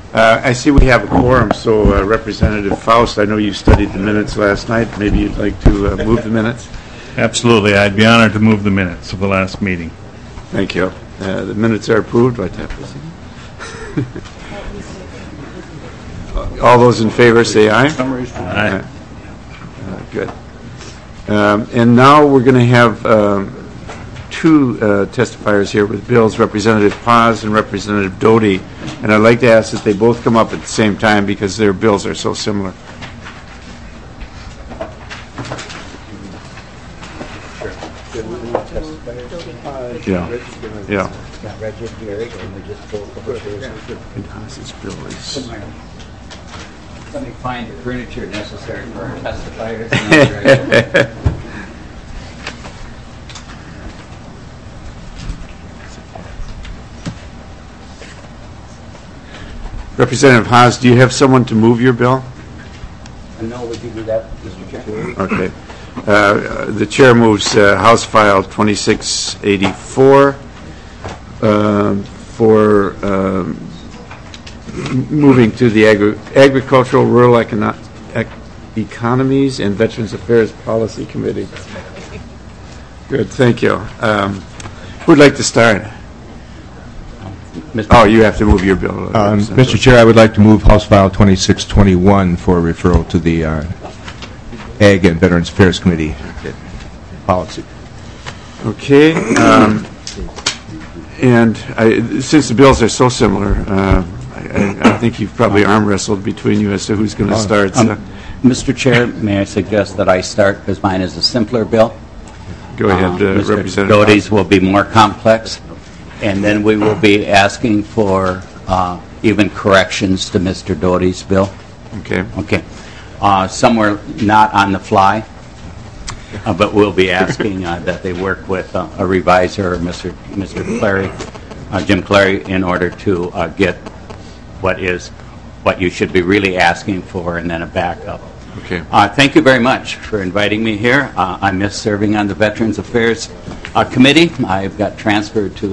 I see we have a quorum, so Representative Faust, I know you studied the minutes last night. Maybe you'd like to move the minutes? Absolutely. I'd be honored to move the minutes of the last meeting. Thank you. The minutes are approved. Right, all those in favor say aye. Aye. Good. And now we're going to have two testifiers here with bills, Representative Paz and Representative Doty. And I'd like to ask that they both come up at the same time because their bills are so similar. Yeah. His bill is. Let me find the furniture necessary for our testifiers. Representative Haas, do you have someone to move your bill? No, would you do that, Mr. Chair? Okay. The chair moves House File 2684 for moving to the Agricultural, Rural Economies and Veterans Affairs Policy Committee. Good, thank you. Who'd like to start? Oh, you have to move your bill. Mr. Chair, I would like to move House File 2621 for referral to the Ag and Veterans Affairs Committee policy. Okay. And since the bills are so similar, I think you've probably arm wrestled between you as to who's going to start. Mr. Chair, may I suggest that I start because mine is a simpler bill? Go ahead, Representative. Doty's will be more complex. And then we will be asking for even corrections to Mr. Doty's bill. Okay. Okay. Somewhere not on the fly, but we'll be asking that they work with a reviser, Mr. Clary, Jim Clary, in order to get what you should be really asking for, and then a backup. Okay. Thank you very much for inviting me here. I miss serving on the Veterans Affairs Committee. I've got transferred to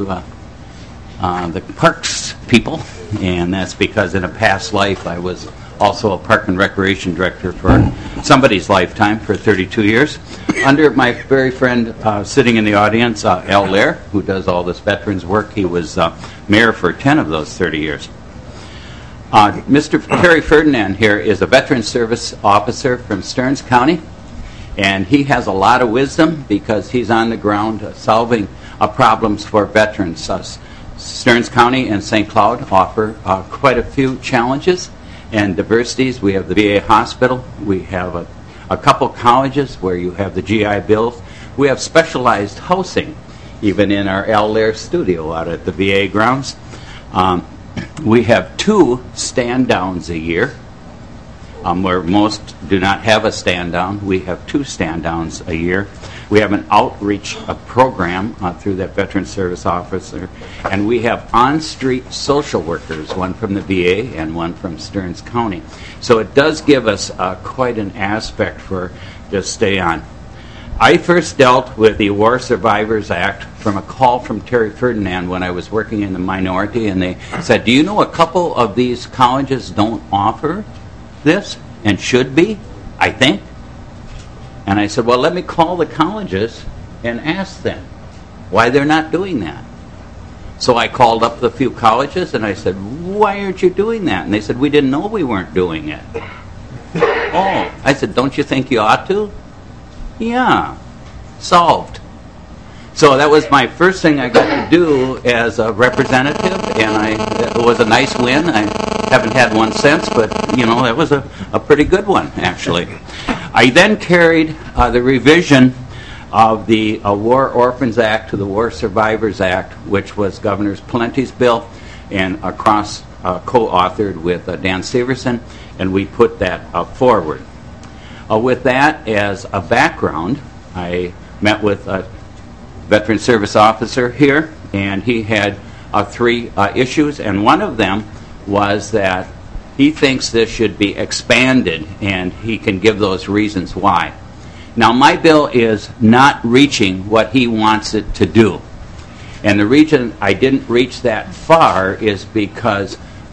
the Parks people, and that's because in a past life I was also a Park and Recreation Director for somebody's lifetime for 32 years. Under my very friend sitting in the audience, Al Lair, who does all this veterans work, he was mayor for 10 of those 30 years. Mr. Terry Ferdinand here is a Veterans Service Officer from Stearns County, and he has a lot of wisdom because he's on the ground solving problems for veterans. Stearns County and St. Cloud offer quite a few challenges and diversities. We have the VA hospital. We have a couple colleges where you have the GI Bills. We have specialized housing, even in our Al Lair studio out at the VA grounds. We have 2 stand-downs a year, where most do not have a stand-down. We have 2 stand-downs a year. We have an outreach program through that Veterans Service Officer, and we have on-street social workers, one from the VA and one from Stearns County. So it does give us quite an aspect for to stay on. I first dealt with the War Survivors Act from a call from Terry Ferdinand when I was working in the minority, and they said, do you know a couple of these colleges don't offer this and should be, I think? And I said, well, let me call the colleges and ask them why they're not doing that. So I called up the few colleges and I said, why aren't you doing that? And they said, we didn't know we weren't doing it. Oh, I said, don't you think you ought to? Yeah, solved. So that was my first thing I got to do as a representative, and it was a nice win. I haven't had one since, but, that was a pretty good one, actually. I then carried the revision of the War Orphans Act to the War Survivors Act, which was Governor Pawlenty's bill, and co-authored with Dan Severson, and we put that forward. With that as a background, I met with a Veteran Service Officer here, and he had 3 issues, and one of them was that he thinks this should be expanded, and he can give those reasons why. Now, my bill is not reaching what he wants it to do. And the reason I didn't reach that far is because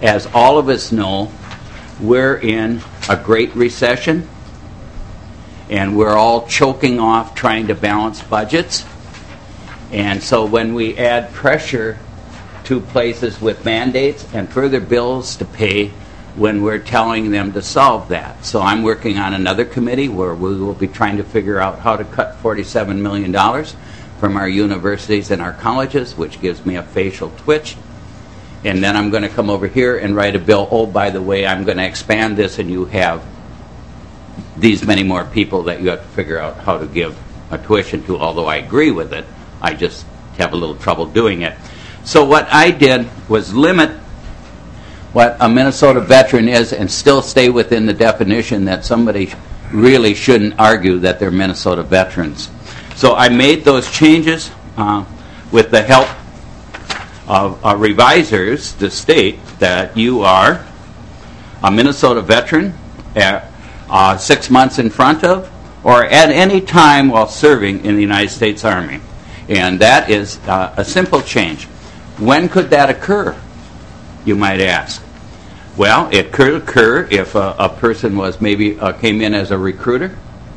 as all of us know, we're in a great recession, and we're all choking off trying to balance budgets. And so when we add pressure to places with mandates and further bills to pay, when we're telling them to solve that. So I'm working on another committee where we will be trying to figure out how to cut $47 million from our universities and our colleges, which gives me a facial twitch. And then I'm going to come over here and write a bill. Oh, by the way, I'm going to expand this, and you have these many more people that you have to figure out how to give a tuition to, although I agree with it. I just have a little trouble doing it. So what I did was limit what a Minnesota veteran is and still stay within the definition that somebody really shouldn't argue that they're Minnesota veterans. So I made those changes with the help of revisers to state that you are a Minnesota veteran at 6 months in front of or at any time while serving in the United States Army. And that is a simple change. When could that occur, you might ask? Well, it could occur if a person was maybe came in as a recruiter,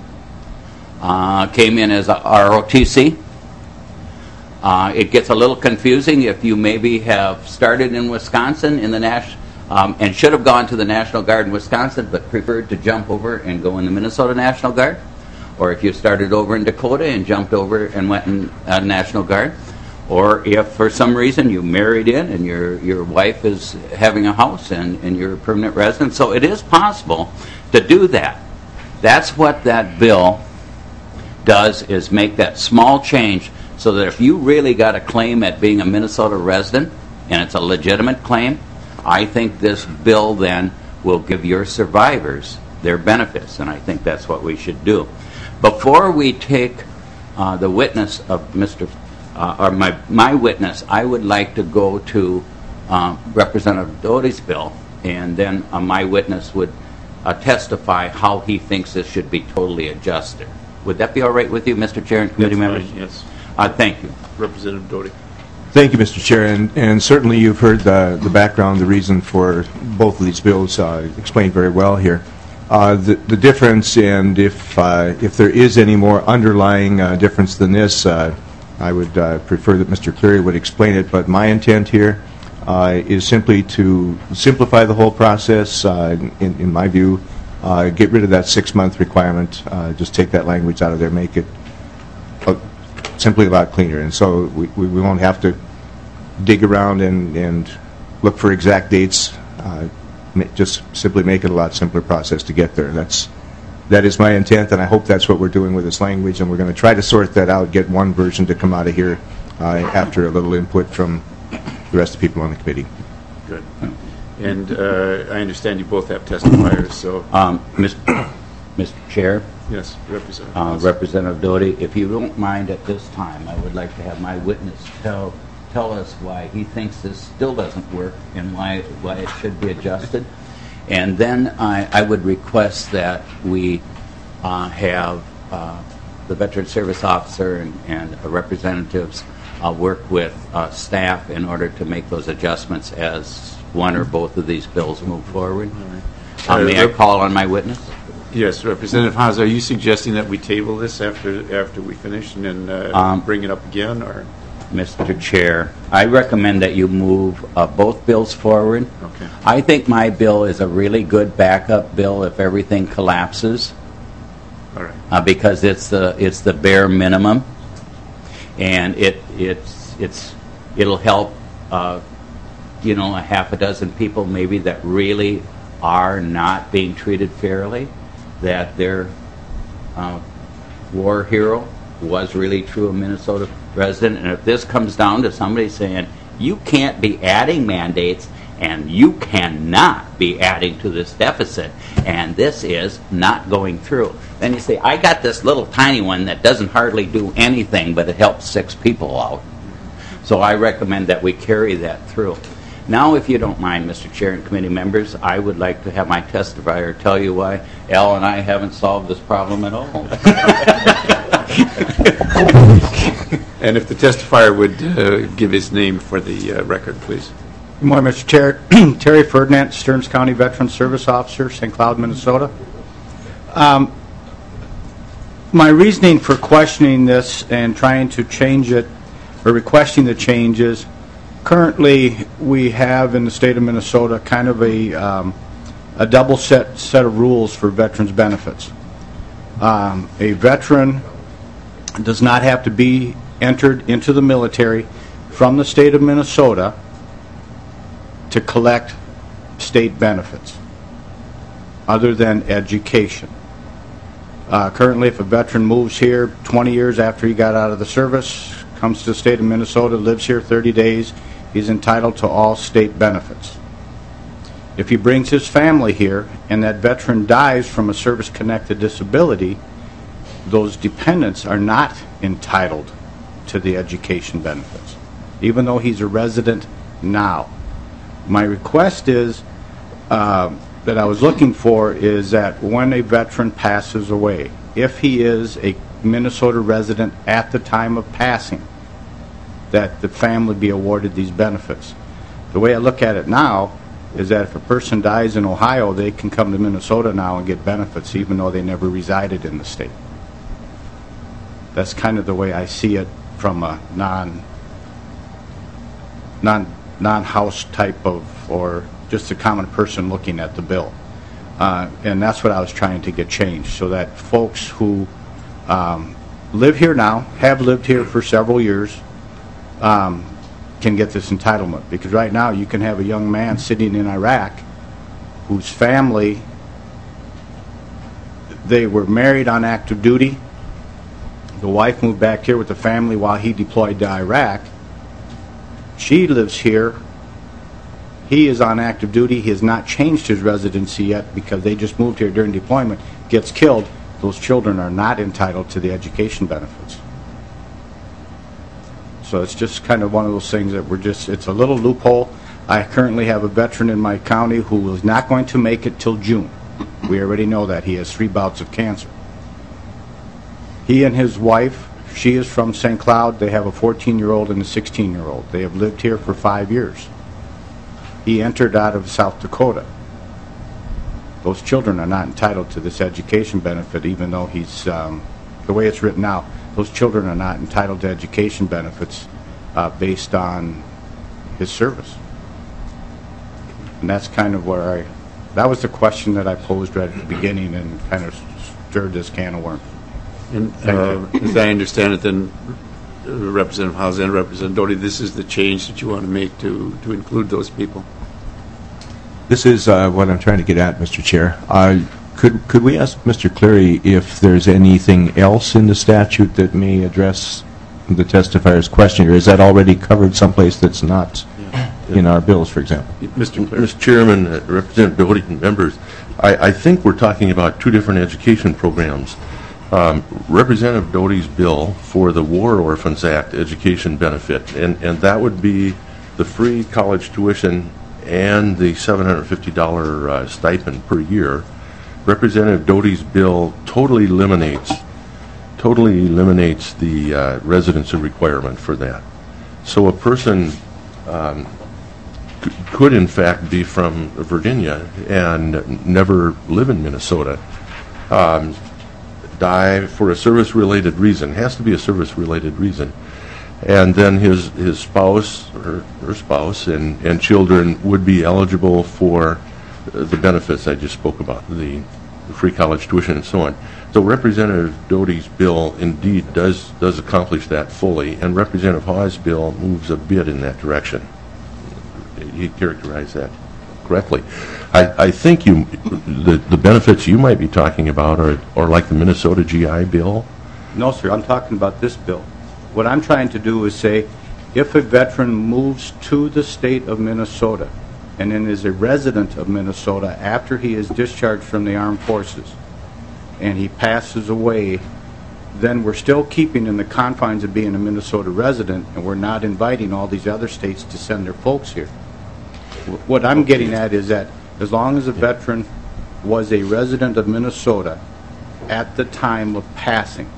came in as a ROTC. It gets a little confusing if you maybe have started in Wisconsin in the and should have gone to the National Guard in Wisconsin, but preferred to jump over and go in the Minnesota National Guard, or if you started over in Dakota and jumped over and went in National Guard, or if for some reason you married in and your wife is having a house and you're a permanent resident. So it is possible to do that. That's what that bill does, is make that small change so that if you really got a claim at being a Minnesota resident and it's a legitimate claim, I think this bill then will give your survivors their benefits, and I think that's what we should do. Before we take the witness of or my witness, I would like to go to Representative Doty's bill, and then my witness would testify how he thinks this should be totally adjusted. Would that be all right with you, Mr. Chair and committee members? Fine, yes. Thank you. Representative Doty. Thank you, Mr. Chair, and certainly you've heard the background, the reason for both of these bills explained very well here. The difference, and if there is any more underlying difference than this, I would prefer that Mr. Cleary would explain it, but my intent here is simply to simplify the whole process, in my view, get rid of that 6-month requirement, just take that language out of there, make it simply a lot cleaner. And so we won't have to dig around and look for exact dates, just simply make it a lot simpler process to get there. That is my intent, and I hope that's what we're doing with this language, and we're going to try to sort that out, get one version to come out of here after a little input from the rest of the people on the committee. Good. And I understand you both have testifiers, so... Mr. Chair? Yes, Representative. Representative Doty, if you don't mind at this time, I would like to have my witness tell us why he thinks this still doesn't work and why it should be adjusted. And then I would request that we have the Veteran Service Officer and representatives work with staff in order to make those adjustments as one or both of these bills move forward. All right. May I call on my witness? Yes, Representative Haas, are you suggesting that we table this after we finish and then bring it up again, or? Mr. Chair, I recommend that you move both bills forward. Okay. I think my bill is a really good backup bill if everything collapses. All right. Because it's the bare minimum, and it'll help a half a dozen people maybe that really are not being treated fairly, that their war hero was really true a Minnesota resident. And if this comes down to somebody saying you can't be adding mandates and you cannot be adding to this deficit, and this is not going through, then you say, I got this little tiny one that doesn't hardly do anything, but it helps 6 people out. So I recommend that we carry that through. Now, if you don't mind, Mr. Chair and committee members, I would like to have my testifier tell you why Al and I haven't solved this problem at all. And if the testifier would give his name for the record, please. Good morning, Mr. Chair. Terry Ferdinand, Stearns County Veteran Service Officer, St. Cloud, Minnesota. My reasoning for questioning this and trying to change it, or requesting the changes, currently we have in the state of Minnesota kind of a double set of rules for veterans benefits. A veteran does not have to be entered into the military from the state of Minnesota to collect state benefits other than education. Currently, if a veteran moves here 20 years after he got out of the service, comes to the state of Minnesota, lives here 30 days, he's entitled to all state benefits. If he brings his family here and that veteran dies from a service-connected disability, those dependents are not entitled to the education benefits, even though he's a resident now. My request is, that I was looking for, is that when a veteran passes away, if he is a Minnesota resident at the time of passing, that the family be awarded these benefits. The way I look at it now is that if a person dies in Ohio, they can come to Minnesota now and get benefits even though they never resided in the state. That's kind of the way I see it from a non-house type of, or just a common person looking at the bill. And that's what I was trying to get changed, so that folks who live here now, have lived here for several years, can get this entitlement. Because right now you can have a young man sitting in Iraq whose family, they were married on active duty. The wife moved back here with the family while he deployed to Iraq. She lives here. He is on active duty. He has not changed his residency yet because they just moved here during deployment. Gets killed. Those children are not entitled to the education benefits. So it's just kind of one of those things that we're just, it's a little loophole. I currently have a veteran in my county who is not going to make it till June. We already know that. He has 3 bouts of cancer. He and his wife, she is from St. Cloud. They have a 14-year-old and a 16-year-old. They have lived here for 5 years. He entered out of South Dakota. Those children are not entitled to this education benefit, even though he's, the way it's written now, those children are not entitled to education benefits based on his service. And that's kind of where that was the question that I posed right at the beginning and kind of stirred this can of worms. And as I understand it, then, Representative Howes and Representative Doty, this is the change that you want to make to include those people. This is what I'm trying to get at, Mr. Chair. Could we ask Mr. Cleary if there's anything else in the statute that may address the testifier's question, or is that already covered someplace that's not in our bills, for example? Mr. Cleary. Mr. Chairman, Representative Doty and members, I think we're talking about 2 different education programs. Representative Doty's bill for the War Orphans Act education benefit, and that would be the free college tuition and the $750 stipend per year. Representative Doty's bill totally eliminates the residency requirement for that. So a person could in fact be from Virginia and never live in Minnesota, die for a service-related reason. It has to be a service-related reason. And then his spouse or her spouse and children would be eligible for the benefits I just spoke about, the free college tuition and so on. So Representative Doty's bill indeed does accomplish that fully, and Representative Hawes' bill moves a bit in that direction. He characterized that correctly. I think the benefits you might be talking about are like the Minnesota GI Bill. No, sir. I'm talking about this bill. What I'm trying to do is say, if a veteran moves to the state of Minnesota and then is a resident of Minnesota after he is discharged from the armed forces and he passes away, then we're still keeping in the confines of being a Minnesota resident, and we're not inviting all these other states to send their folks here. What I'm getting at is that as long as a veteran was a resident of Minnesota at the time of passing,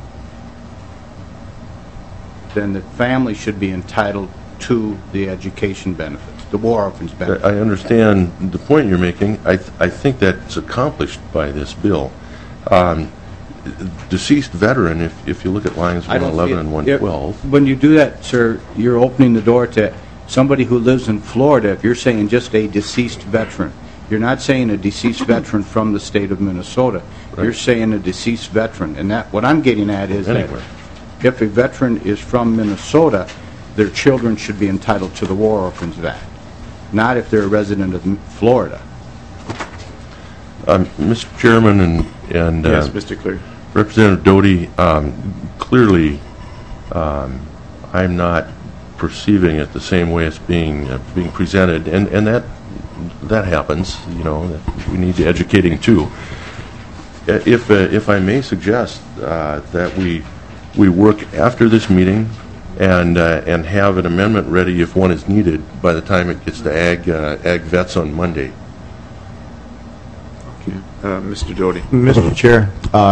then the family should be entitled to the education benefits. the war orphans benefit. I understand the point you're making. I think that's accomplished by this bill. Deceased veteran, if you look at lines I don't see 111 it. and 112, When you do that, sir, you're opening the door to somebody who lives in Florida. If you're saying just a deceased veteran, you're not saying a deceased veteran from the state of Minnesota. You're saying a deceased veteran. And that, what I'm getting at is Anywhere. that if a veteran is from Minnesota, their children should be entitled to the War Orphans Act, not if they're a resident of Florida. Mr. Chairman and Yes, Mr. Cleary. Representative Doty, clearly, I'm not perceiving it the same way it's being presented, and that happens. You know, that we need educating too. If I may suggest that we work after this meeting and have an amendment ready if one is needed by the time it gets to Ag Vets on Monday. Mr. Doty. Mr. Chair,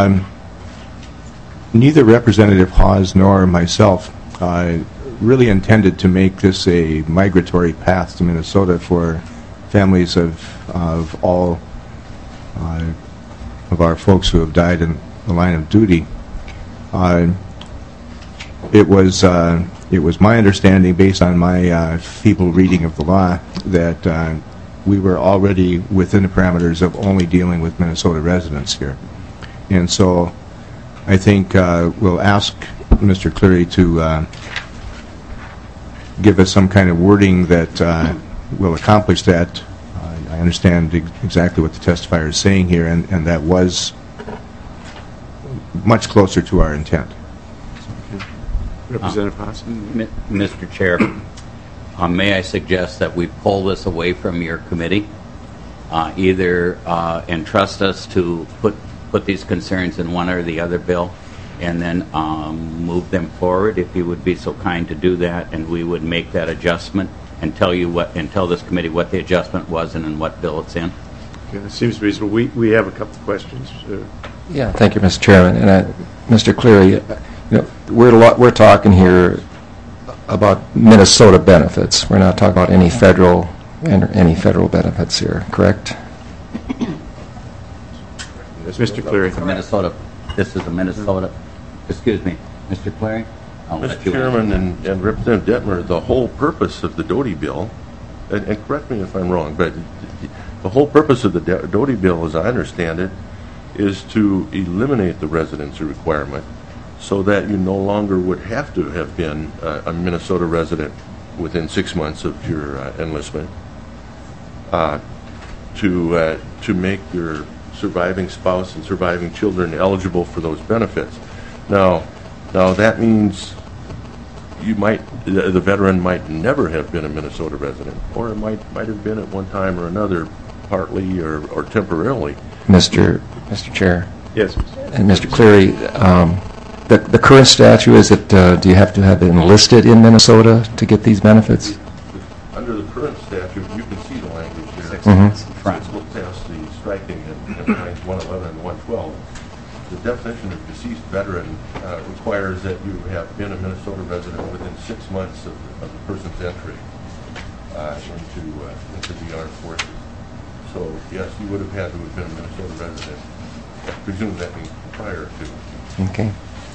neither Representative Hawes nor myself really intended to make this a migratory path to Minnesota for families of all of our folks who have died in the line of duty. It was my understanding, based on my feeble reading of the law, that we were already within the parameters of only dealing with Minnesota residents here. And so I think we'll ask Mr. Cleary to give us some kind of wording that will accomplish that. I understand exactly what the testifier is saying here, and that was much closer to our intent. Representative Haas. Mr. Chair, may I suggest that we pull this away from your committee? Either entrust us to put these concerns in one or the other bill, and then move them forward, if you would be so kind to do that, and we would make that adjustment and tell this committee what the adjustment was and in what bill it's in. Okay, that seems reasonable. We have a couple of questions. Yeah, thank you, Mr. Chairman. And Mr. Cleary, we're talking here about Minnesota benefits. We're not talking about any federal benefits here, correct? Yes, Mr. Cleary. This is a Minnesota. Excuse me, Mr. Cleary. Mr. Chairman and Representative Detmer, the whole purpose of the Doty bill, and correct me if I'm wrong, but the whole purpose of the Doty bill, as I understand it, is to eliminate the residency requirement so that you no longer would have to have been a Minnesota resident within 6 months of your enlistment to make your surviving spouse and surviving children eligible for those benefits. Now that means the veteran might never have been a Minnesota resident, or it might have been at one time or another, partly or temporarily. Mr. Chair. Yes. And Mr. Cleary, the current statute is that do you have to have been enlisted in Minnesota to get these benefits? Under the current statute, you can see the language here. Front. Let's look past the striking in lines 111 and 112. The definition of deceased veteran requires that you have been a Minnesota resident within 6 months of the person's entry into the armed forces. So, yes, you would have had to have been a Minnesota resident. I presume that means prior to. Okay.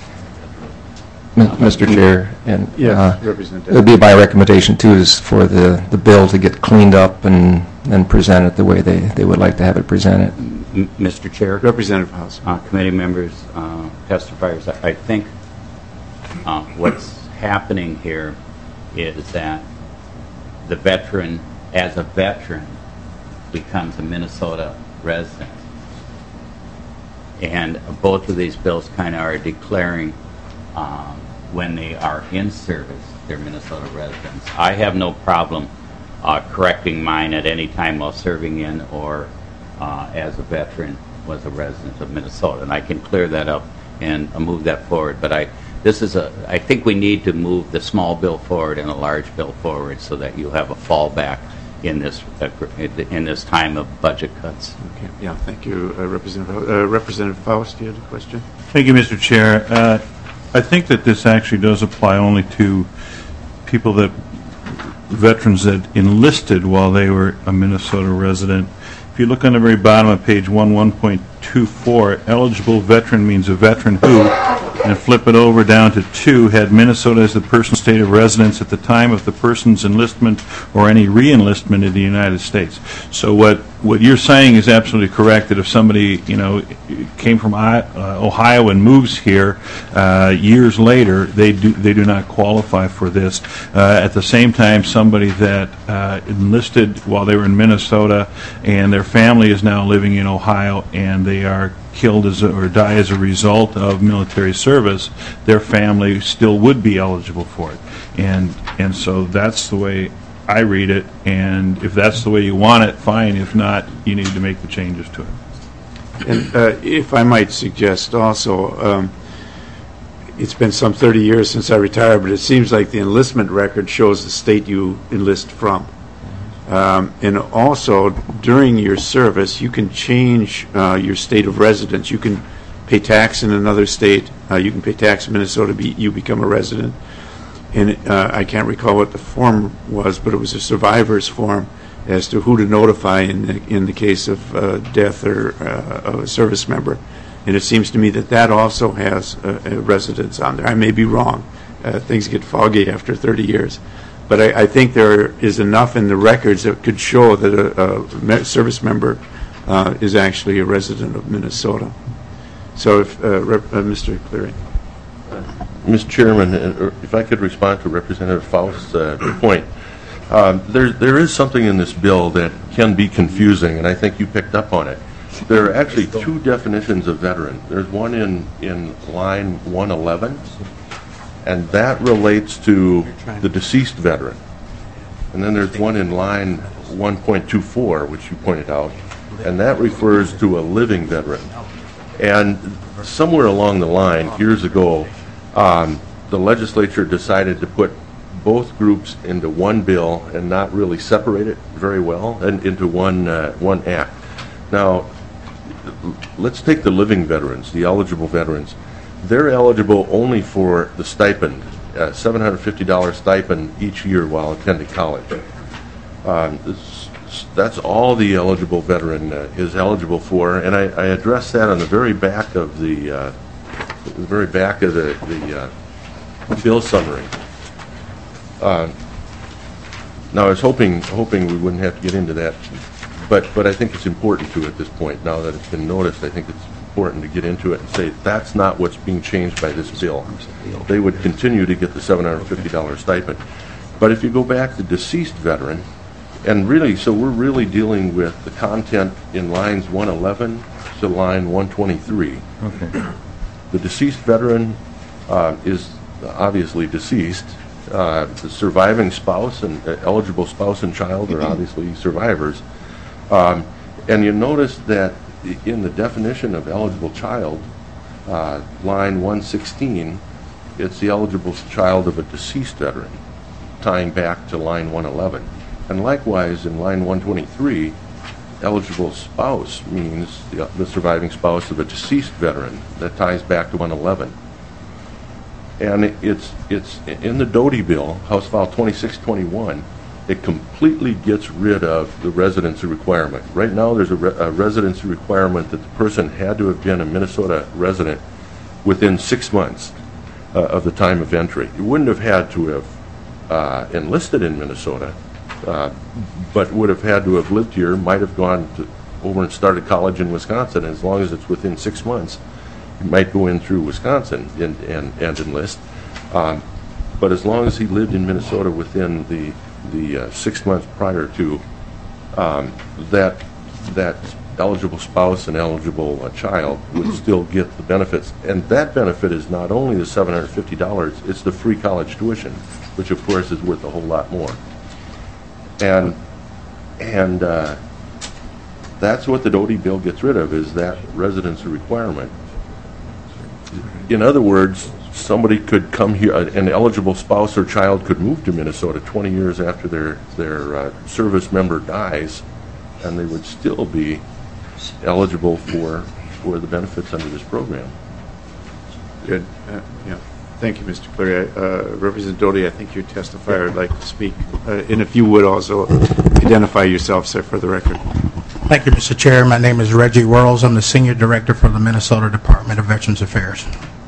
Mr. Chair, and Yes, Representative. it would be my recommendation, too, is for the bill to get cleaned up and presented the way they would like to have it presented. Mr. Chair. Representative Haas. Committee members, testifiers, I think what's happening here is that the veteran, as a veteran, becomes a Minnesota resident. And both of these bills kind of are declaring when they are in service, they're Minnesota residents. I have no problem correcting mine at any time while serving in or as a veteran was a resident of Minnesota, and I can clear that up and move that forward. But I think we need to move the small bill forward and a large bill forward so that you have a fallback in this time of budget cuts. Okay. Yeah, thank you, Representative Faust. Do you have a question? Thank you, Mr. Chair. I think that this actually does apply only to people that veterans that enlisted while they were a Minnesota resident. If you look on the very bottom of page 1.24, eligible veteran means a veteran who, and flip it over down to 2, had Minnesota as the person's state of residence at the time of the person's enlistment or any re-enlistment in the United States. So what you're saying is absolutely correct, that if somebody, came from Ohio and moves here years later, they do not qualify for this. At the same time, somebody that enlisted while they were in Minnesota and their family is now living in Ohio and they are killed or die as a result of military service, their family still would be eligible for it. And so that's the way I read it, and if that's the way you want it, fine. If not, you need to make the changes to it. And if I might suggest also, it's been some 30 years since I retired, but it seems like the enlistment record shows the state you enlist from. And also, during your service, you can change your state of residence. You can pay tax in another state. You can pay tax in Minnesota. You become a resident. And I can't recall what the form was, but it was a survivor's form as to who to notify in the case of death or of a service member. And it seems to me that also has a residence on there. I may be wrong. Things get foggy after 30 years. But I think there is enough in the records that could show that a service member is actually a resident of Minnesota. So if Mr. Cleary. Mr. Chairman, if I could respond to Representative Faust's point. There is something in this bill that can be confusing, and I think you picked up on it. There are actually two definitions of veteran. There's one in line 111, and that relates to the deceased veteran. And then there's one in line 1.24, which you pointed out, and that refers to a living veteran. And somewhere along the line, years ago, the legislature decided to put both groups into one bill and not really separate it very well, and into one act. Now, let's take the living veterans, the eligible veterans. They're eligible only for the stipend, $750 stipend each year while attending college. That's all the eligible veteran is eligible for, and I addressed that on the very back of the bill summary. Now, I was hoping we wouldn't have to get into that, but I think it's important to at this point. Now that it's been noticed, I think it's important to get into it and say that's not what's being changed by this bill. They would continue to get the $750 stipend. But if you go back to deceased veteran, and really, so we're really dealing with the content in lines 111 to line 123. Okay. The deceased veteran is obviously deceased. The surviving spouse and eligible spouse and child are obviously survivors. And you notice that in the definition of eligible child, line 116, it's the eligible child of a deceased veteran, tying back to line 111. And likewise, in line 123, eligible spouse means the surviving spouse of a deceased veteran. That ties back to 111. And it's in the Doty bill, House File 2621, it completely gets rid of the residency requirement. Right now, there's a residency requirement that the person had to have been a Minnesota resident within 6 months of the time of entry. You wouldn't have had to have enlisted in Minnesota, but would have had to have lived here, might have gone over and started college in Wisconsin. And as long as it's within 6 months, you might go in through Wisconsin and enlist. But as long as he lived in Minnesota within the 6 months prior to that eligible spouse and eligible child would still get the benefits. And that benefit is not only the $750, it's the free college tuition, which of course is worth a whole lot more. And that's what the Doty bill gets rid of, is that residency requirement. In other words, somebody could come here, an eligible spouse or child could move to Minnesota 20 years after their service member dies, and they would still be eligible for the benefits under this program. Good. Yeah. Thank you, Mr. Cleary. Representative Doty, I think your testifier would like to speak. And if you would also identify yourself, sir, for the record. Thank you, Mr. Chair. My name is Reggie Worrells. I'm the Senior Director for the Minnesota Department of Veterans Affairs.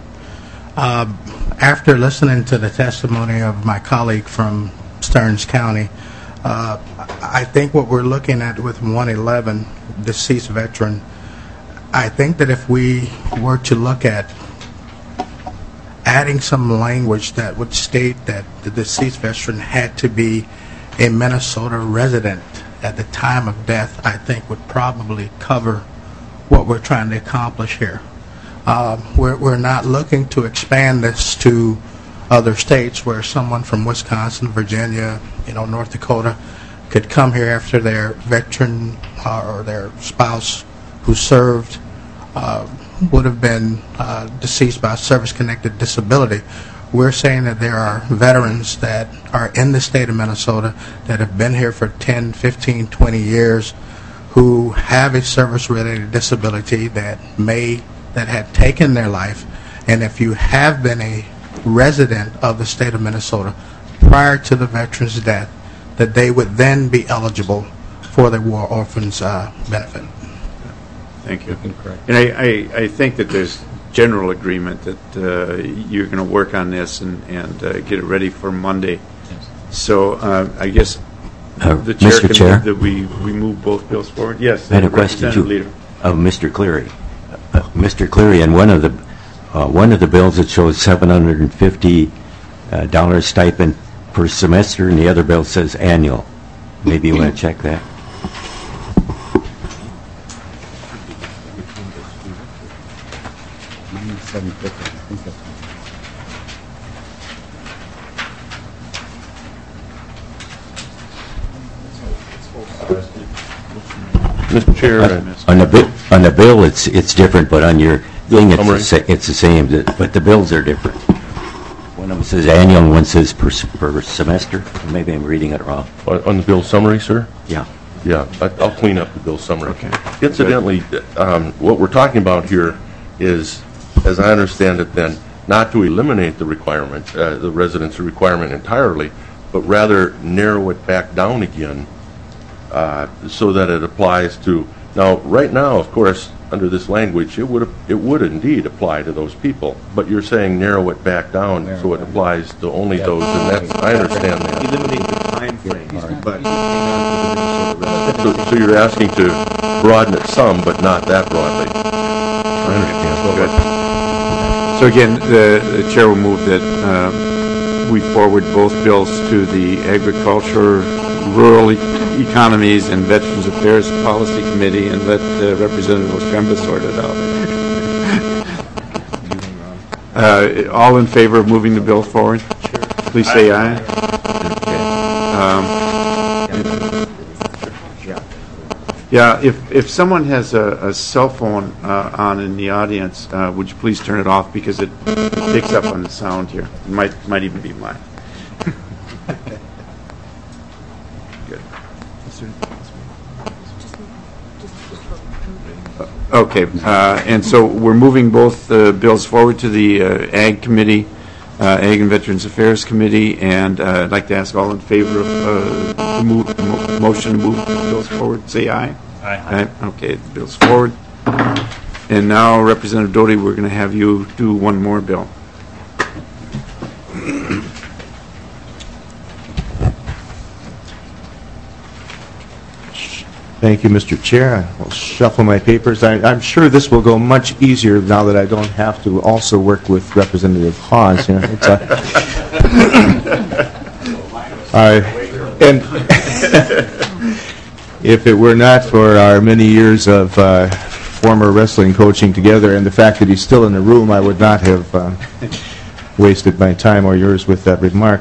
After listening to the testimony of my colleague from Stearns County, I think what we're looking at with 111, deceased veteran, I think that if we were to look at adding some language that would state that the deceased veteran had to be a Minnesota resident at the time of death, I think would probably cover what we're trying to accomplish here. We're not looking to expand this to other states where someone from Wisconsin, Virginia, North Dakota could come here after their veteran or their spouse who served would have been deceased by a service-connected disability. We're saying that there are veterans that are in the state of Minnesota that have been here for 10, 15, 20 years who have a service-related disability that had taken their life, and if you have been a resident of the state of Minnesota prior to the veteran's death, that they would then be eligible for the War Orphans benefit. Thank you. And I think that there's general agreement that you're going to work on this and get it ready for Monday. So I guess the chair Mr. can Chair? move that we move both bills forward. Yes, I had a question Representative too Leader. of Mr. Cleary. Mr. Cleary, in one of the bills it shows $750 stipend per semester, and the other bill says annual. Maybe you want to check that. Mr. Chair, On the bill, it's different, but on your thing, Summary. it's the same. But the bills are different. One of them says annual, and one says per semester. Maybe I'm reading it wrong. on the bill summary, sir? Yeah. Yeah, I'll clean up the bill summary. Okay. Incidentally, what we're talking about here is, as I understand it then, not to eliminate the requirement, the residency requirement entirely, but rather narrow it back down again so that it applies to, now, right now, of course, under this language, it would indeed apply to those people, but you're saying narrow it back down so it applies to only those, and that's, I understand that. Eliminate the time frame, but So you're asking to broaden it some, but not that broadly. I understand. good. So again, the chair will move that we forward both bills to the Agriculture, Rural Economies, and Veterans Affairs Policy Committee and let Representative Ostremba sort it out. All in favor of moving the bill forward? Please say aye. Yeah, if someone has a cell phone on in the audience, would you please turn it off because it picks up on the sound here. It might even be mine. Good. Okay, and so we're moving both bills forward to the Ag Committee, Ag and Veterans Affairs Committee, and I'd like to ask all in favor of the motion to move the bills forward, say aye. Aye. Okay, the bill's forward. And now, Representative Doty, we're going to have you do one more bill. Thank you, Mr. Chair. I will shuffle my papers. I'm sure this will go much easier now that I don't have to also work with Representative Hawes. You know, it's and if it were not for our many years of former wrestling coaching together and the fact that he's still in the room, I would not have wasted my time or yours with that remark.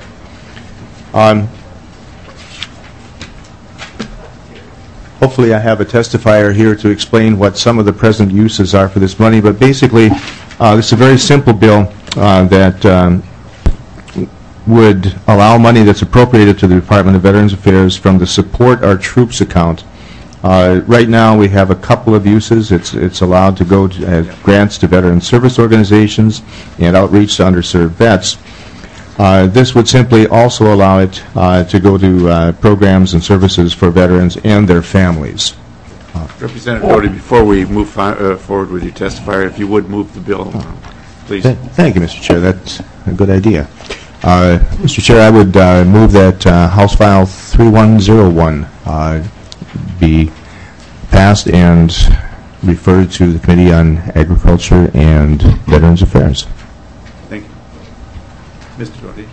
Hopefully I have a testifier here to explain what some of the present uses are for this money, but basically this is a very simple bill that would allow money that's appropriated to the Department of Veterans Affairs from the Support Our Troops account Right now, we have a couple of uses. It's allowed to go to, as grants to veteran service organizations and outreach to underserved vets. This would simply also allow it to go to programs and services for veterans and their families. Representative Doty, before we move forward with your testifier, if you would move the bill, please. Thank you, Mr. Chair. That's a good idea. Mr. Chair, I would move that House File 3101 be passed and referred to the Committee on Agriculture and Veterans Affairs. Thank you. Mr. Doty?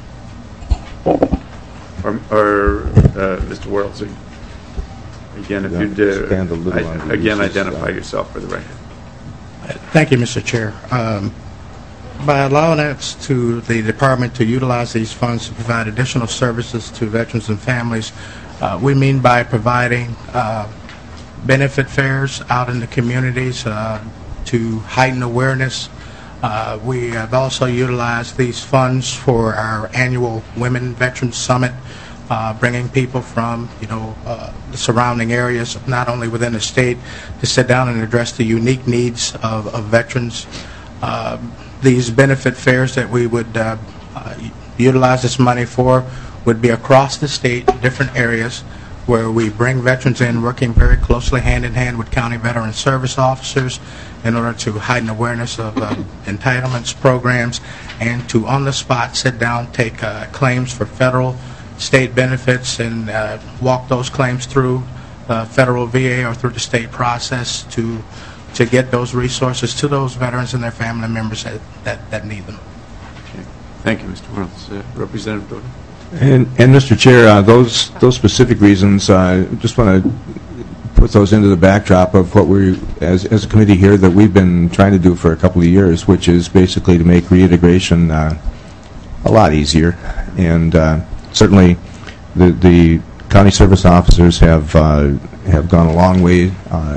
Or Mr. Worrells? Again, if you'd stand a little on the again uses, identify yourself for the record. Thank you, Mr. Chair. By allowing us to the department to utilize these funds to provide additional services to veterans and families, we mean by providing benefit fairs out in the communities to heighten awareness. We have also utilized these funds for our annual Women Veterans Summit, bringing people from the surrounding areas, not only within the state, to sit down and address the unique needs of veterans. These benefit fairs that we would utilize this money for would be across the state, different areas, where we bring veterans in, working very closely hand in hand with county veteran service officers in order to heighten awareness of entitlements programs and to on the spot sit down, take claims for federal, state benefits and walk those claims through federal VA or through the state process to get those resources to those veterans and their family members that need them. Okay. Thank you, Mr. Worrells. Representative Doty? And Mr. Chair, those specific reasons, just want to put those into the backdrop of what we, as a committee here, that we've been trying to do for a couple of years, which is basically to make reintegration a lot easier. And certainly, the county service officers have gone a long way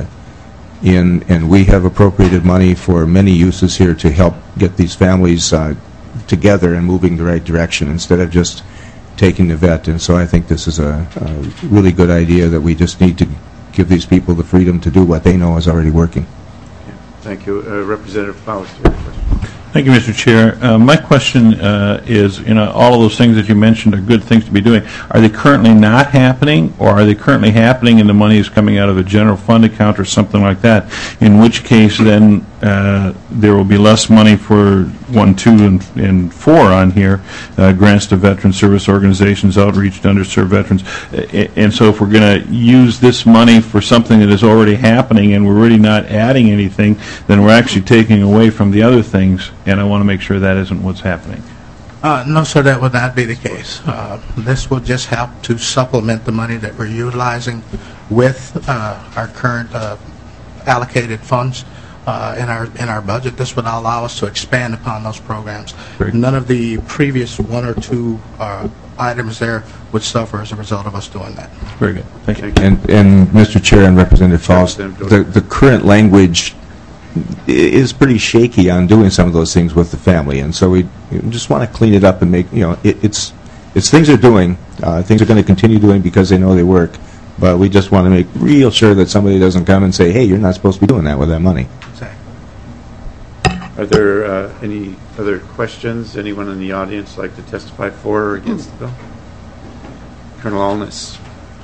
and we have appropriated money for many uses here to help get these families together and moving the right direction instead of just taking the vet. And so I think this is a really good idea that we just need to give these people the freedom to do what they know is already working. Okay. Thank you. Representative Powers, do you have a question? Thank you, Mr. Chair. My question is, all of those things that you mentioned are good things to be doing. Are they currently not happening, or are they currently happening and the money is coming out of a general fund account or something like that? In which case, then, there will be less money for 1, 2, and 4 on here, grants to veteran service organizations, outreach to underserved veterans. And so if we're going to use this money for something that is already happening and we're really not adding anything, then we're actually taking away from the other things, and I want to make sure that isn't what's happening. No, sir, that would not be the case. This will just help to supplement the money that we're utilizing with our current allocated funds in our budget. This would allow us to expand upon those programs. None of the previous 1 or 2 items there would suffer as a result of us doing that. Very good. Thank you. And Mr. Chair and Representative Faust, the current language is pretty shaky on doing some of those things with the family, and so we just want to clean it up and make, it's things they're doing, things are going to continue doing because they know they work, but we just want to make real sure that somebody doesn't come and say, hey, you're not supposed to be doing that with that money. Exactly. Are there any other questions? Anyone in the audience like to testify for or against the bill? Colonel Allness.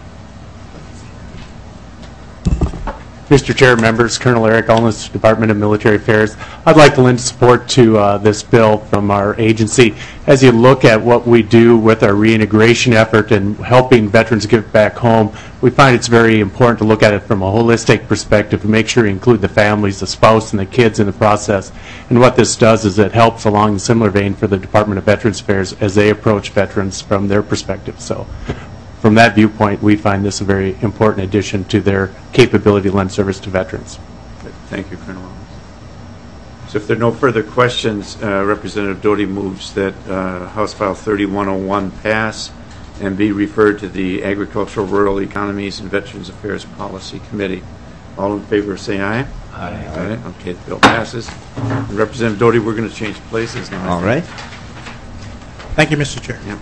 Mr. Chair, members, Colonel Eric Allness, Department of Military Affairs. I'd like to lend support to this bill from our agency. As you look at what we do with our reintegration effort and helping veterans get back home, we find it's very important to look at it from a holistic perspective and make sure you include the families, the spouse, and the kids in the process. And what this does is it helps along the similar vein for the Department of Veterans Affairs as they approach veterans from their perspective. So from that viewpoint, we find this a very important addition to their capability to lend service to veterans. Thank you, Colonel Allness. So if there are no further questions, Representative Doty moves that House File 3101 pass and be referred to the Agricultural, Rural Economies, and Veterans Affairs Policy Committee. All in favor say aye. Aye. Aye. Okay, the bill passes. And Representative Doty, we're going to change places now. All right. Thank you, Mr. Chair. Yep.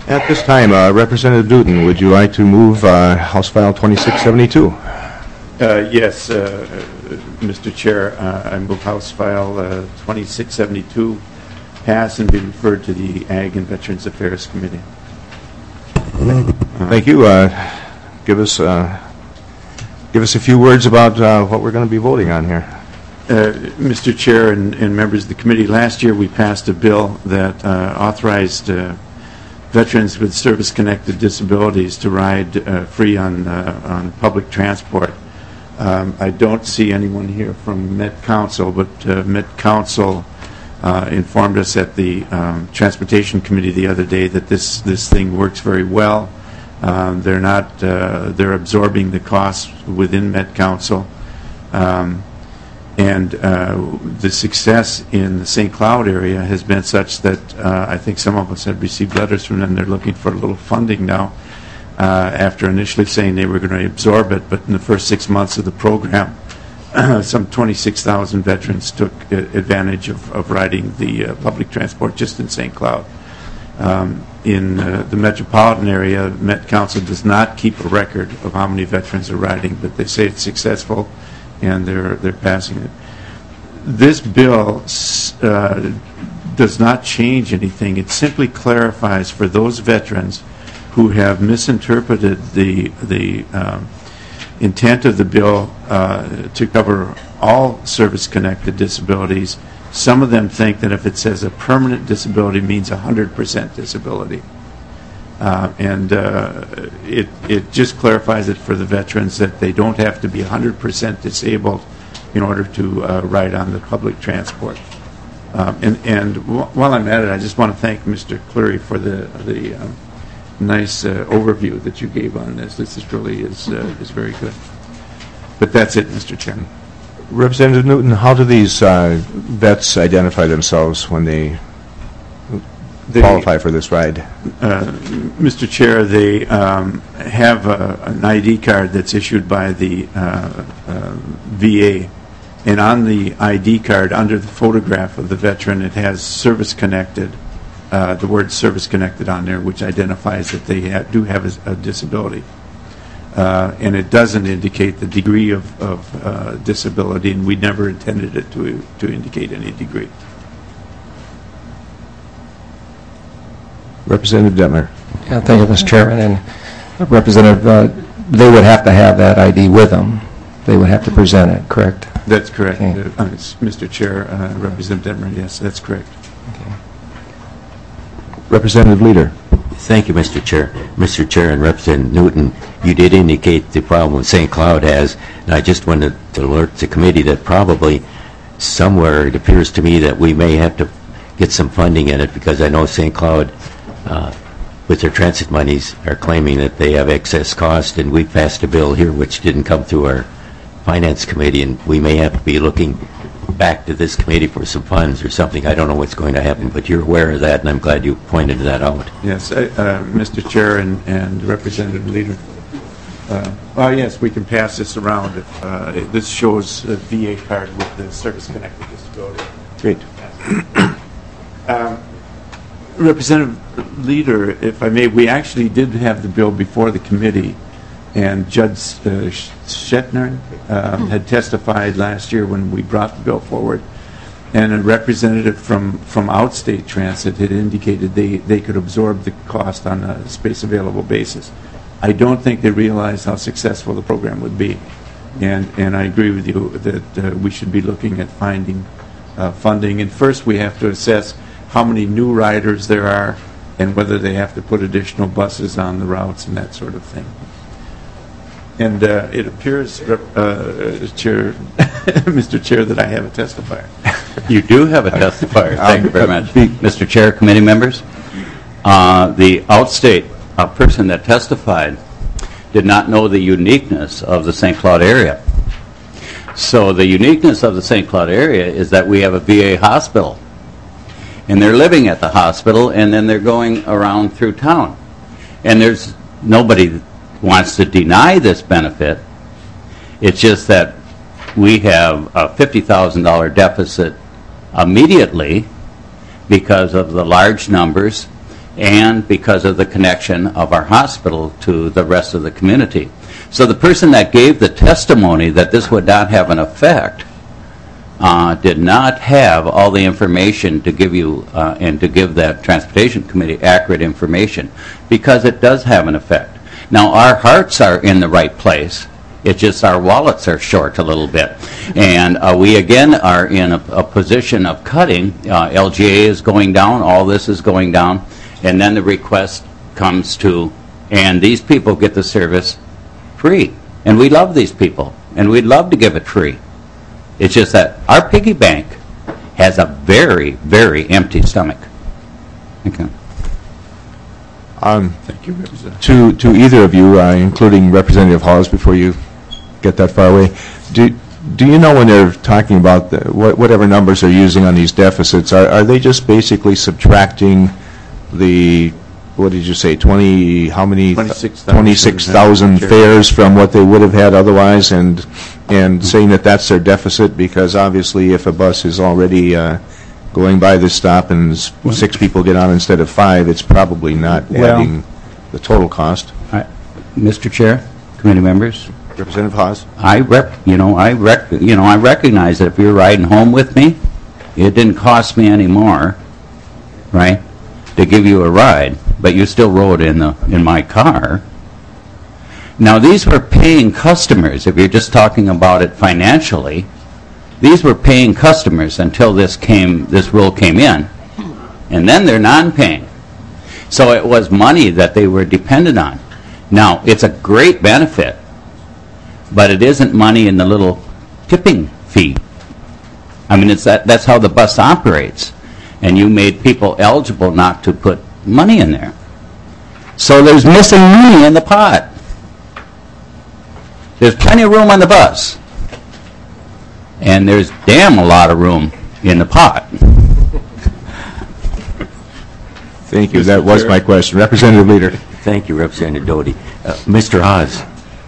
At this time, Representative Newton, would you like to move House File 2672? Yes, Mr. Chair, I move House File 2672 pass and be referred to the Ag and Veterans Affairs Committee. Thank you. Give us a few words about what we're going to be voting on here. Mr. Chair and members of the committee, last year we passed a bill that authorized veterans with service-connected disabilities to ride free on public transport. I don't see anyone here from Met Council, but Met Council informed us at the Transportation Committee the other day that this thing works very well. They're absorbing the costs within Met Council. And the success in the St. Cloud area has been such that I think some of us have received letters from them. They're looking for a little funding now after initially saying they were going to absorb it. But in the first 6 months of the program, some 26,000 veterans took advantage of riding the public transport just in St. Cloud. In the metropolitan area, Met Council does not keep a record of how many veterans are riding, but they say it's successful, and they're passing it. This bill does not change anything. It simply clarifies for those veterans who have misinterpreted the intent of the bill to cover all service-connected disabilities. Some of them think that if it says a permanent disability means 100% disability. It just clarifies it for the veterans that they don't have to be 100% disabled in order to ride on the public transport. And while I'm at it, I just want to thank Mr. Cleary for the nice overview that you gave on this. This really is very good. But that's it, Mr. Chairman. Representative Newton, how do these vets identify themselves when they qualify for this ride? Mr. Chair, they have an ID card that's issued by the VA, and on the ID card, under the photograph of the veteran, it has service-connected, the word service-connected on there, which identifies that they do have a disability. And it doesn't indicate the degree of disability, and we never intended it to indicate any degree. Representative Detmer. Yeah, thank you, Mr. Chairman. And Representative, they would have to have that ID with them. They would have to present it, correct? That's correct. Okay. Mr. Chair, Representative Detmer, yes, that's correct. Okay. Representative Leader. Thank you, Mr. Chair. Mr. Chair and Representative Newton, you did indicate the problem St. Cloud has, and I just wanted to alert the committee that probably somewhere it appears to me that we may have to get some funding in it, because I know St. Cloud, with their transit monies, are claiming that they have excess cost, and we passed a bill here which didn't come through our Finance Committee, and we may have to be looking back to this committee for some funds or something. I don't know what's going to happen, but you're aware of that, and I'm glad you pointed that out. Yes, Mr. Chair and Representative Leader. Yes, we can pass this around. This shows a VA card with the service-connected disability. Great. Representative Leader, if I may, we actually did have the bill before the committee, and Judge Shetner had testified last year when we brought the bill forward, and a representative from Outstate Transit had indicated they could absorb the cost on a space available basis. I don't think they realized how successful the program would be, and I agree with you that we should be looking at finding funding. And first we have to assess how many new riders there are and whether they have to put additional buses on the routes and that sort of thing. And it appears, Chair, Mr. Chair, that I have a testifier. You do have a testifier. Thank you very much. Mr. Chair, committee members, the outstate person that testified did not know the uniqueness of the St. Cloud area. So the uniqueness of the St. Cloud area is that we have a VA hospital, and they're living at the hospital, and then they're going around through town. And there's nobody wants to deny this benefit. It's just that we have a $50,000 deficit immediately because of the large numbers and because of the connection of our hospital to the rest of the community. So the person that gave the testimony that this would not have an effect did not have all the information to give you and to give that Transportation Committee accurate information, because it does have an effect. Now, our hearts are in the right place. It's just our wallets are short a little bit. And we, again, are in a position of cutting. LGA is going down. All this is going down. And then the request comes to, and these people get the service free. And we love these people. And we'd love to give it free. It's just that our piggy bank has a very, very empty stomach. Okay. Thank you, Representative. To either of you, including Representative Hawes, before you get that far away, do you know when they're talking about whatever numbers they're using on these deficits, are they just basically subtracting the, what did you say, 26,000 fares from what they would have had otherwise, and saying that that's their deficit? Because obviously if a bus is already going by this stop and 6 people get on instead of 5, it's probably not adding the total cost. Mr. Chair, committee members, Representative Hawes? I recognize that if you're riding home with me, it didn't cost me any more, right, to give you a ride, but you still rode in my car. Now, these were paying customers. If you're just talking about it financially, these were paying customers until this rule came in, and then they're non-paying. So it was money that they were dependent on. Now, it's a great benefit, but it isn't money in the little tipping fee. I mean, that's how the bus operates, and you made people eligible not to put money in there. So there's missing money in the pot. There's plenty of room on the bus, and there's damn a lot of room in the pot. Thank you. That was my question. Representative Leader. Thank you, Representative Doty. Mr. Hawes.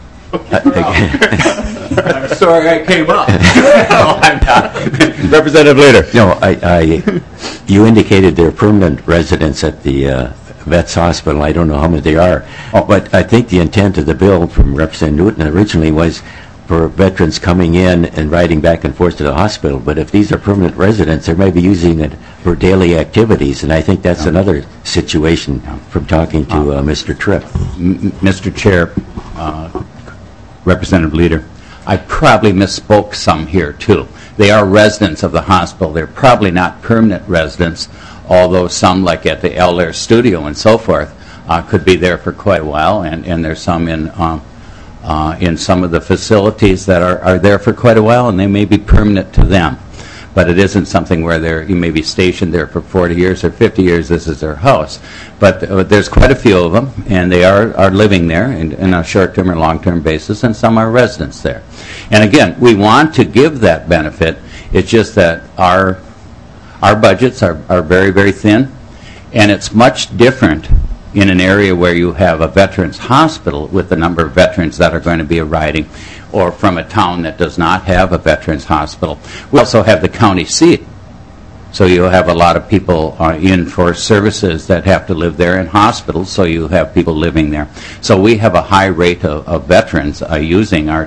I'm sorry I came up. No, I'm not. Representative Leader. No, you indicated they're permanent residents at the Vets Hospital. I don't know how many they are. But I think the intent of the bill from Representative Newton originally was for veterans coming in and riding back and forth to the hospital. But if these are permanent residents, they may be using it for daily activities. And I think that's another situation from talking to Mr. Tripp. Mr. Chair, Representative Leader, I probably misspoke some here, too. They are residents of the hospital. They're probably not permanent residents, although some, like at the L-Air Studio and so forth, could be there for quite a while, and there's some in some of the facilities that are there for quite a while, and they may be permanent to them. But it isn't something where you may be stationed there for 40 years or 50 years. This is their house. But there's quite a few of them, and they are living there in a short-term or long-term basis, and some are residents there. And again, we want to give that benefit. It's just that our budgets are very, very thin, and it's much different in an area where you have a veterans hospital with the number of veterans that are going to be arriving, or from a town that does not have a veterans hospital. We also have the county seat, so you'll have a lot of people in for services that have to live there, in hospitals, so you have people living there. So we have a high rate of veterans using our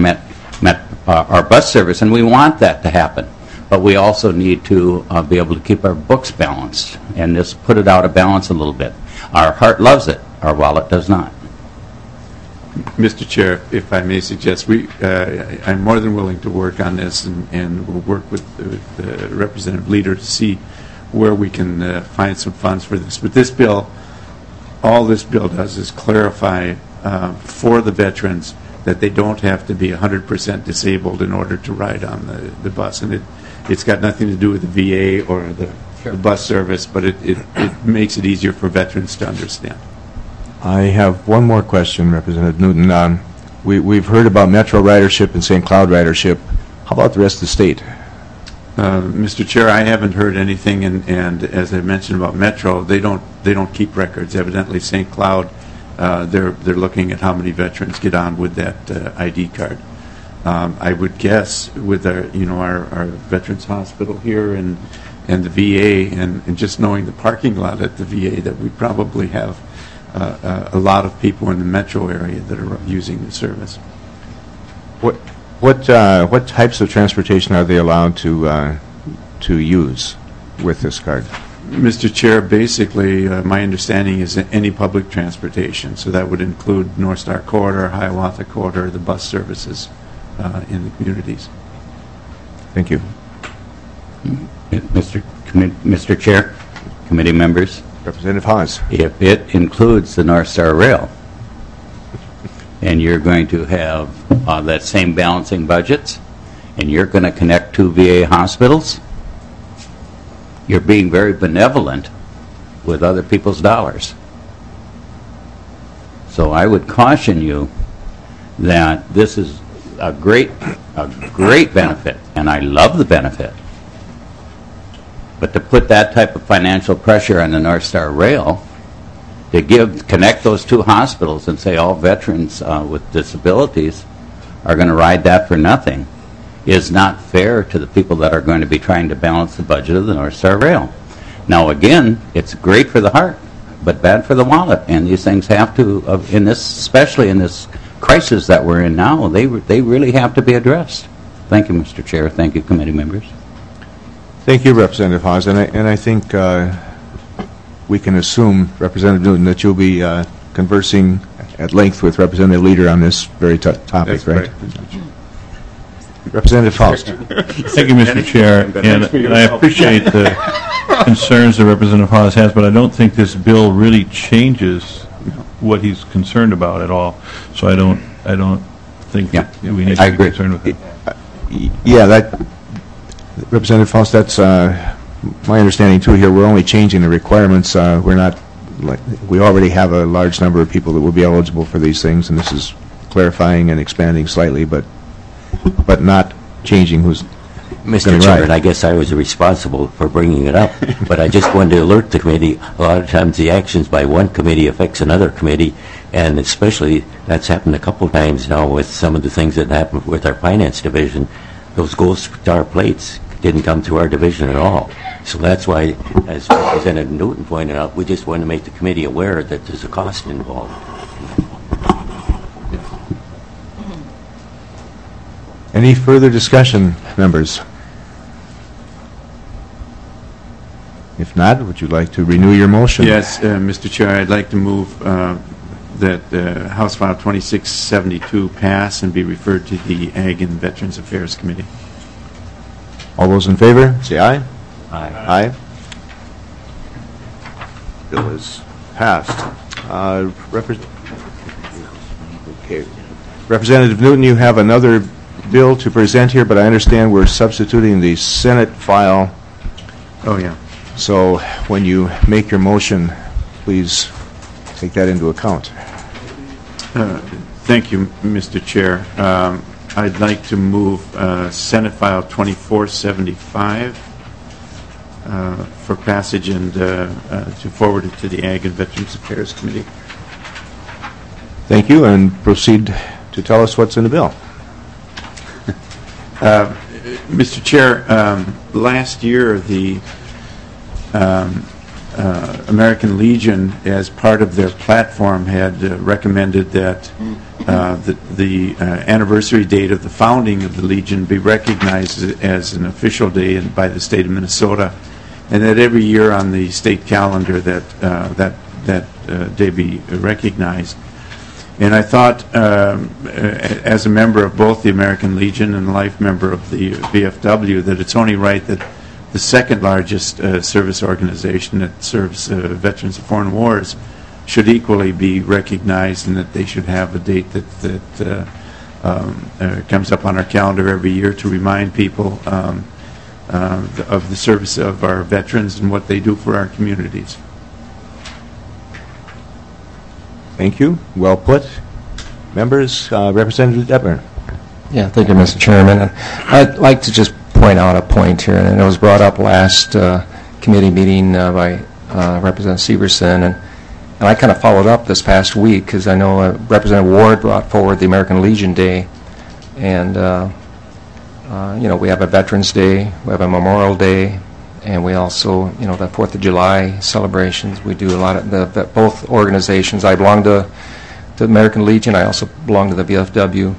bus service, and we want that to happen. But we also need to be able to keep our books balanced, and just put it out of balance a little bit. Our heart loves it. Our wallet does not. Mr. Chair, if I may suggest, I'm more than willing to work on this, and we'll work with the Representative Leader to see where we can find some funds for this. But this bill, all this bill does is clarify for the veterans that they don't have to be 100% disabled in order to ride on the bus. And it's got nothing to do with the VA or the bus service, but it makes it easier for veterans to understand. I have one more question, Representative Newton. We've heard about Metro ridership and St. Cloud ridership. How about the rest of the state? Mr. Chair, I haven't heard anything, and as I mentioned about Metro, they don't keep records. Evidently, St. Cloud, they're looking at how many veterans get on with that ID card. I would guess with our veterans hospital here and and the VA, and just knowing the parking lot at the VA, that we probably have a lot of people in the metro area that are using the service. What types of transportation are they allowed to use with this card? Mr. Chair, basically, my understanding is that any public transportation, so that would include North Star Corridor, Hiawatha Corridor, the bus services in the communities. Thank you. Mr. Chair, committee members, Representative Hawes. if it includes the North Star Rail, and you're going to have that same balancing budgets, and you're going to connect two VA hospitals, you're being very benevolent with other people's dollars. So I would caution you that this is a great benefit, and I love the benefit. But to put that type of financial pressure on the North Star Rail, to connect those two hospitals and say all veterans with disabilities are going to ride that for nothing, is not fair to the people that are going to be trying to balance the budget of the North Star Rail. Now, again, it's great for the heart, but bad for the wallet, and these things have to, especially in this crisis that we're in now, they really have to be addressed. Thank you, Mr. Chair. Thank you, committee members. Thank you, Representative Hawes, and I think we can assume, Representative Newton, that you'll be conversing at length with Representative Leader on this very topic, That's right? correct. Representative Faust. Thank you, Mr. Chair, and I appreciate the concerns that Representative Hawes has, but I don't think this bill really changes what he's concerned about at all. So I don't think that we need to be concerned with it. Yeah, Representative Faust, that's my understanding too here. We're only changing the requirements. We're not, we already have a large number of people that will be eligible for these things, and this is clarifying and expanding slightly, but not changing who's Mr. Chairman, I guess I was responsible for bringing it up, but I just wanted to alert the committee. A lot of times the actions by one committee affects another committee, and especially that's happened a couple times now with some of the things that happened with our finance division. Those gold star plates didn't come through our division at all. So that's why, as Representative Newton pointed out, we just want to make the committee aware that there's a cost involved. Any further discussion, members? If not, would you like to renew your motion? Yes, Mr. Chair, I'd like to move that House File 2672 pass and be referred to the Ag and Veterans Affairs Committee. All those in favor, say aye. Aye. Aye. Bill is passed. Representative Newton, you have another bill to present here, but I understand we're substituting the Senate file. Oh, yeah. So when you make your motion, please take that into account. Thank you, Mr. Chair. I'd like to move Senate File 2475 for passage and to forward it to the Ag and Veterans Affairs Committee. Thank you, and proceed to tell us what's in the bill. Mr. Chair, last year the American Legion, as part of their platform, had recommended that the anniversary date of the founding of the Legion be recognized as an official day by the state of Minnesota, and that every year on the state calendar that day be recognized. And I thought, as a member of both the American Legion and a life member of the VFW, that it's only right that the second largest service organization that serves veterans of foreign wars should equally be recognized, and that they should have a date that comes up on our calendar every year to remind people of the service of our veterans and what they do for our communities. Thank you. Well put. Members, Representative Deppner. Yeah, thank you, Mr. Chairman. I'd like to just point out a point here, and it was brought up last committee meeting by Representative Severson, and I kind of followed up this past week because I know Representative Ward brought forward the American Legion Day, and we have a Veterans Day, we have a Memorial Day, and we also, the 4th of July celebrations. We do a lot of both organizations. I belong to the American Legion. I also belong to the VFW.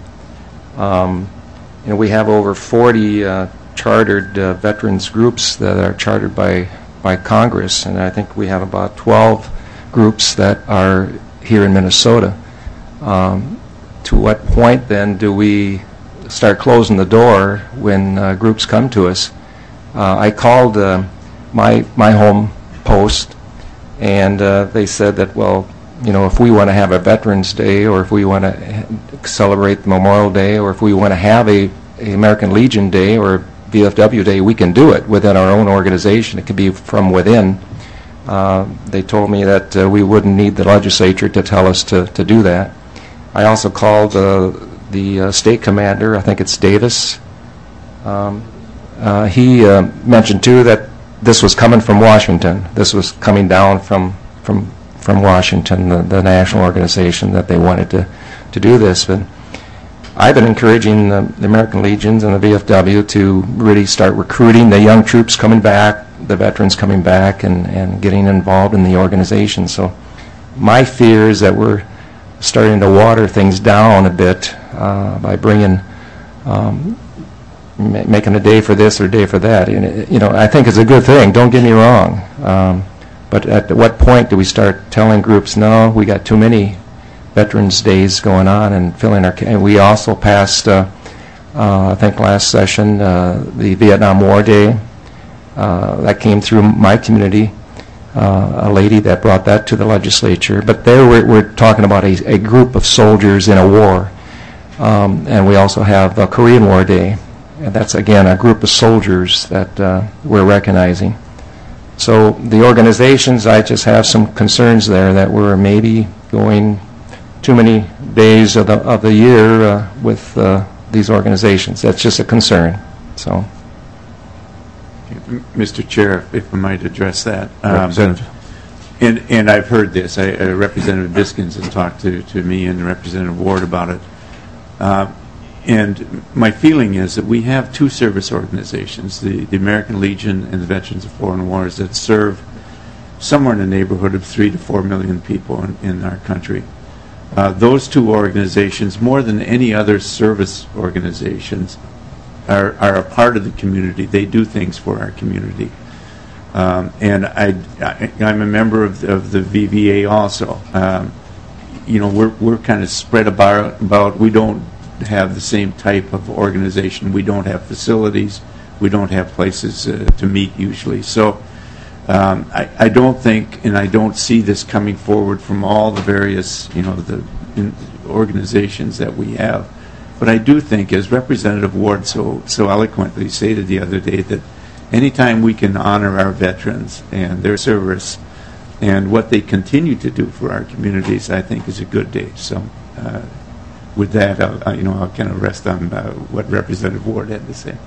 We have over 40 chartered veterans groups that are chartered by Congress, and I think we have about 12 groups that are here in Minnesota. To what point then do we start closing the door when groups come to us? I called my home post, and they said that, well, if we want to have a Veterans Day, or if we want to celebrate Memorial Day, or if we want to have a American Legion Day or VFW Day, we can do it within our own organization. It could be from within. They told me that we wouldn't need the legislature to tell us to do that. I also called the state commander, I think it's Davis. He mentioned too that this was coming from Washington. This was coming down from Washington, the national organization, that they wanted to do this. But I've been encouraging the American Legions and the VFW to really start recruiting the young troops coming back, the veterans coming back, and getting involved in the organization. So my fear is that we're starting to water things down a bit by bringing, making a day for this or a day for that. And I think it's a good thing. Don't get me wrong. But at what point do we start telling groups, no, we got too many Veterans Days going on and filling our... And we also passed, I think last session, the Vietnam War Day. That came through my community, a lady that brought that to the legislature. But there we're talking about a group of soldiers in a war. And we also have the Korean War Day. And that's, again, a group of soldiers that we're recognizing. So the organizations, I just have some concerns there that we're maybe going too many days of the year with these organizations. That's just a concern. So, Mr. Chair, if I might address that. Representative. And I've heard this. Representative Biskins has talked to me and Representative Ward about it. And my feeling is that we have two service organizations, the American Legion and the Veterans of Foreign Wars, that serve somewhere in the neighborhood of 3 to 4 million people in our country. Those two organizations, more than any other service organizations, are a part of the community. They do things for our community. And I'm a member of the VVA also. We're kind of spread about. We don't have the same type of organization. We don't have facilities. We don't have places to meet usually. So I don't think, and I don't see this coming forward from all the various, the organizations that we have. But I do think, as Representative Ward so eloquently stated the other day, that anytime we can honor our veterans and their service and what they continue to do for our communities, I think is a good day. So with that, I'll kind of rest on what Representative Ward had to say.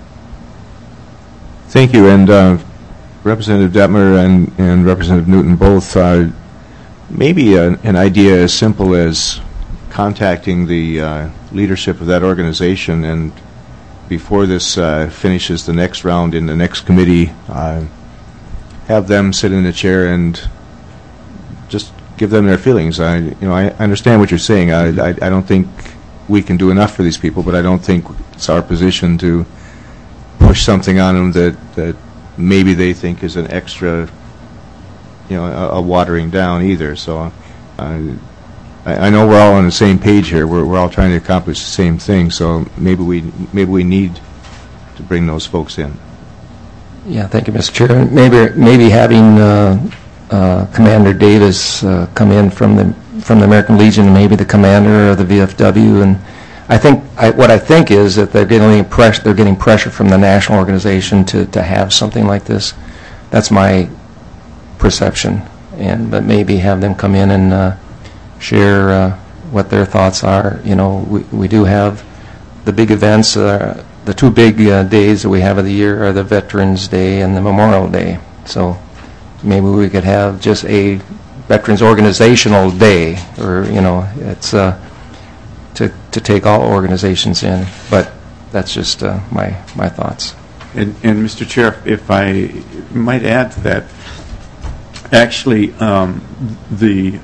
Thank you. And Representative Detmer and Representative Newton both, maybe an idea as simple as contacting the leadership of that organization, and before this finishes the next round in the next committee, have them sit in a chair and just give them their feelings. I understand what you're saying. I don't think we can do enough for these people, but I don't think it's our position to push something on them that maybe they think is an extra, a watering down either. So I know we're all on the same page here. We're all trying to accomplish the same thing. So maybe we need to bring those folks in. yeah, thank you, Mr. Chair. Maybe having Commander Davis come in from the American Legion, maybe the commander of the VFW, and what I think is that they're getting pressure from the national organization to have something like this. That's my perception, but maybe have them come in and share what their thoughts are. We do have the big events. The two big days that we have of the year are the Veterans Day and the Memorial Day. So maybe we could have just a Veterans Organizational Day, or it's to take all organizations in. But that's just my thoughts. And Mr. Chair, if I might add to that, actually, the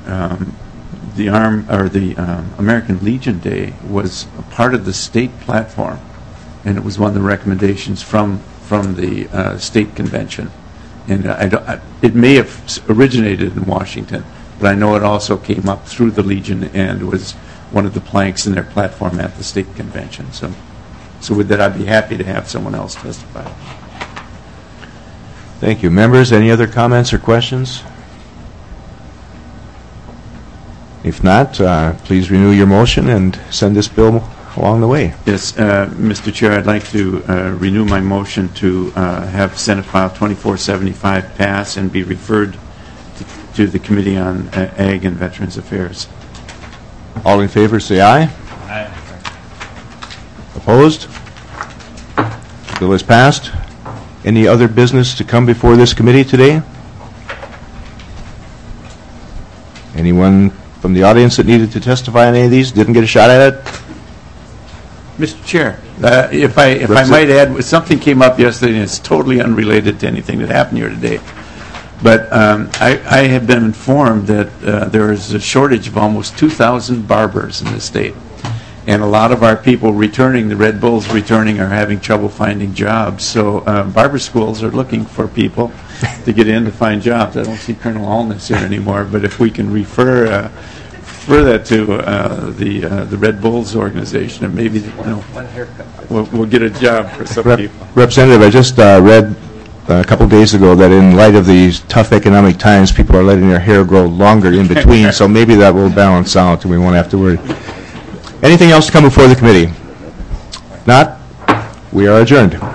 American Legion Day was a part of the state platform, and it was one of the recommendations from the state convention. And it may have originated in Washington, but I know it also came up through the Legion and was one of the planks in their platform at the state convention. So with that, I'd be happy to have someone else testify. Thank you. Members, any other comments or questions? If not, please renew your motion and send this bill along the way. Yes, Mr. Chair, I'd like to renew my motion to have Senate File 2475 pass and be referred to the Committee on Ag and Veterans Affairs. All in favor, say aye. Aye. Opposed? Bill is passed. Any other business to come before this committee today? Anyone from the audience that needed to testify on any of these didn't get a shot at it? Mr. Chair, if I might add, something came up yesterday, and it's totally unrelated to anything that happened here today. But I have been informed that there is a shortage of almost 2,000 barbers in the state. And a lot of our people returning, the Red Bulls returning, are having trouble finding jobs. So barber schools are looking for people to get in to find jobs. I don't see Colonel Allness here anymore, but if we can refer that to the Red Bulls organization, and maybe we'll get a job for some people. Representative, I just read a couple days ago that in light of these tough economic times, people are letting their hair grow longer in between, so maybe that will balance out and we won't have to worry. Anything else to come before the committee? Not? We are adjourned.